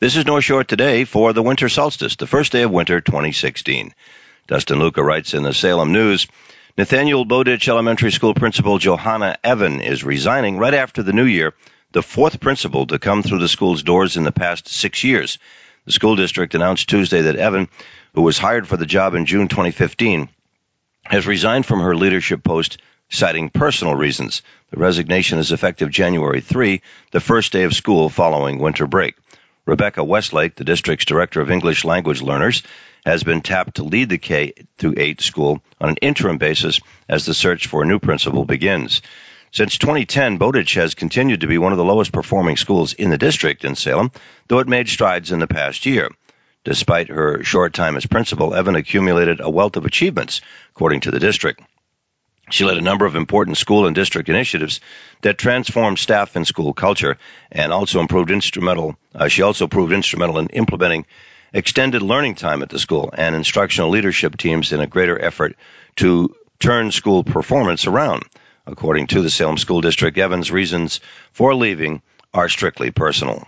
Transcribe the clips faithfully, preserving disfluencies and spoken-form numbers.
This is North Shore Today for the winter solstice, the first day of winter twenty sixteen. Dustin Luca writes in the Salem News, Nathaniel Bowditch Elementary School Principal Johanna Evan is resigning right after the new year, the fourth principal to come through the school's doors in the past six years. The school district announced Tuesday that Evan, who was hired for the job in June twenty fifteen, has resigned from her leadership post, citing personal reasons. The resignation is effective January third, the first day of school following winter break. Rebecca Westlake, the district's director of English language learners, has been tapped to lead the K through eight school on an interim basis as the search for a new principal begins. Since twenty ten, Bowditch has continued to be one of the lowest performing schools in the district in Salem, though it made strides in the past year. Despite her short time as principal, Evan accumulated a wealth of achievements, according to the district. She led a number of important school and district initiatives that transformed staff and school culture, and also improved instrumental. Uh, she also proved instrumental in implementing extended learning time at the school and instructional leadership teams in a greater effort to turn school performance around. According to the Salem School District, Evan's reasons for leaving are strictly personal.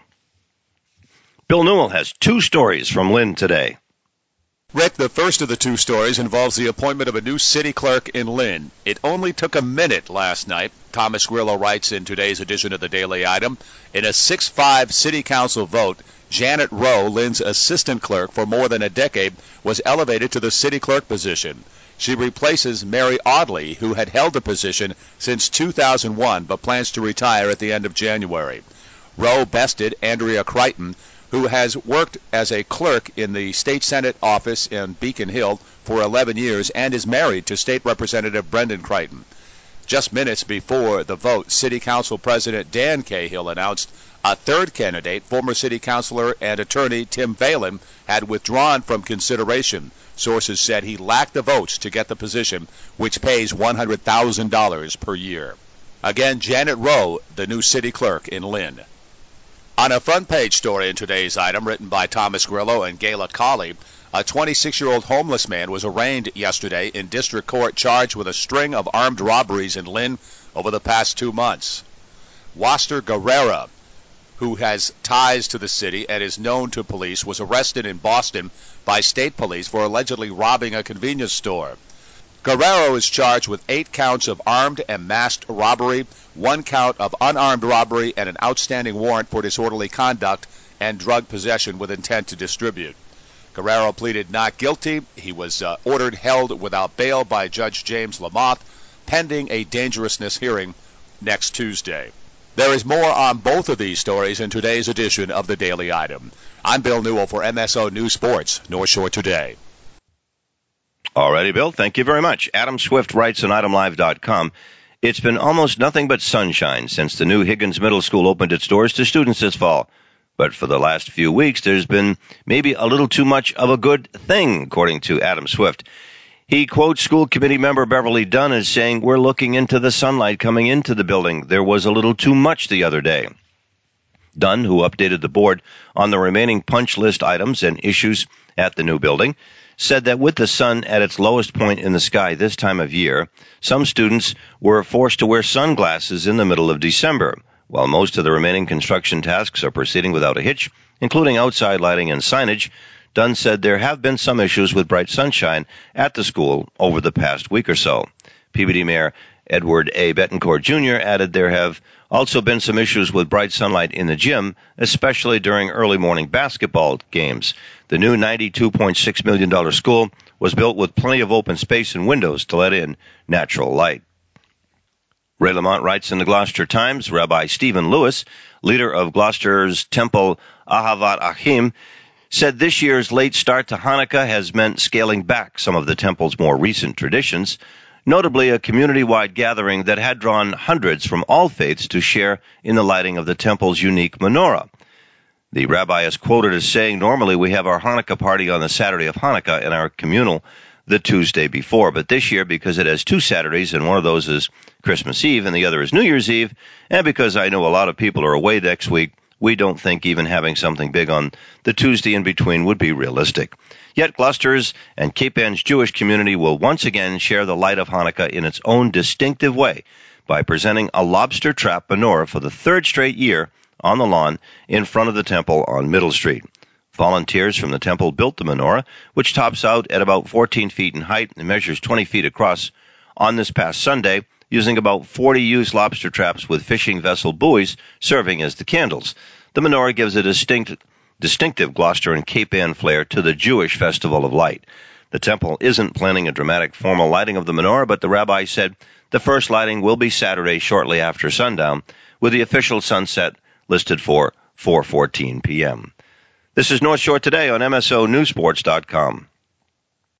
Bill Newell has two stories from Lynn today. Rick, the first of the two stories involves the appointment of a new city clerk in Lynn. It only took a minute last night. Thomas Grillo writes in today's edition of the Daily Item, in a six five city council vote, Janet Rowe, Lynn's assistant clerk for more than a decade, was elevated to the city clerk position. She replaces Mary Audley, who had held the position since two thousand one but plans to retire at the end of January. Rowe bested Andrea Crichton, who has worked as a clerk in the state senate office in Beacon Hill for eleven years and is married to state representative Brendan Crichton. Just minutes before the vote, City Council President Dan Cahill announced a third candidate, former city councilor and attorney Tim Phelan, had withdrawn from consideration. Sources said he lacked the votes to get the position, which pays one hundred thousand dollars per year. Again, Janet Rowe, the new city clerk in Lynn. On a front-page story in today's item, written by Thomas Grillo and Gayla Colley, a twenty-six-year-old homeless man was arraigned yesterday in district court charged with a string of armed robberies in Lynn over the past two months. Waster Guerrera, who has ties to the city and is known to police, was arrested in Boston by state police for allegedly robbing a convenience store. Guerrero is charged with eight counts of armed and masked robbery, one count of unarmed robbery, and an outstanding warrant for disorderly conduct and drug possession with intent to distribute. Guerrero pleaded not guilty. He was uh, ordered held without bail by Judge James Lamoth, pending a dangerousness hearing next Tuesday. There is more on both of these stories in today's edition of the Daily Item. I'm Bill Newell for M S O News Sports, North Shore Today. All righty, Bill. Thank you very much. Adam Swift writes on item live dot com, it's been almost nothing but sunshine since the new Higgins Middle School opened its doors to students this fall. But for the last few weeks, there's been maybe a little too much of a good thing, according to Adam Swift. He quotes school committee member Beverly Dunn as saying, we're looking into the sunlight coming into the building. There was a little too much the other day. Dunn, who updated the board on the remaining punch list items and issues at the new building, said that with the sun at its lowest point in the sky this time of year, some students were forced to wear sunglasses in the middle of December. While most of the remaining construction tasks are proceeding without a hitch, including outside lighting and signage, Dunn said there have been some issues with bright sunshine at the school over the past week or so. P B D Mayor Edward A. Betancourt Junior added there have also been some issues with bright sunlight in the gym, especially during early morning basketball games. The new ninety-two point six million dollars school was built with plenty of open space and windows to let in natural light. Ray Lamont writes in the Gloucester Times, Rabbi Stephen Lewis, leader of Gloucester's Temple Ahavat Achim, said this year's late start to Hanukkah has meant scaling back some of the temple's more recent traditions, notably a community-wide gathering that had drawn hundreds from all faiths to share in the lighting of the temple's unique menorah. The rabbi is quoted as saying, normally we have our Hanukkah party on the Saturday of Hanukkah and our communal the Tuesday before, but this year, because it has two Saturdays and one of those is Christmas Eve and the other is New Year's Eve, and because I know a lot of people are away next week, we don't think even having something big on the Tuesday in between would be realistic. Yet Gloucester's and Cape Ann's Jewish community will once again share the light of Hanukkah in its own distinctive way by presenting a lobster trap menorah for the third straight year on the lawn in front of the temple on Middle Street. Volunteers from the temple built the menorah, which tops out at about fourteen feet in height and measures twenty feet across, on this past Sunday, using about forty used lobster traps with fishing vessel buoys serving as the candles. The menorah gives a distinct, distinctive Gloucester and Cape Ann flair to the Jewish Festival of Light. The temple isn't planning a dramatic formal lighting of the menorah, but the rabbi said the first lighting will be Saturday shortly after sundown, with the official sunset listed for four fourteen p.m. This is North Shore Today on M S O News Sports dot com.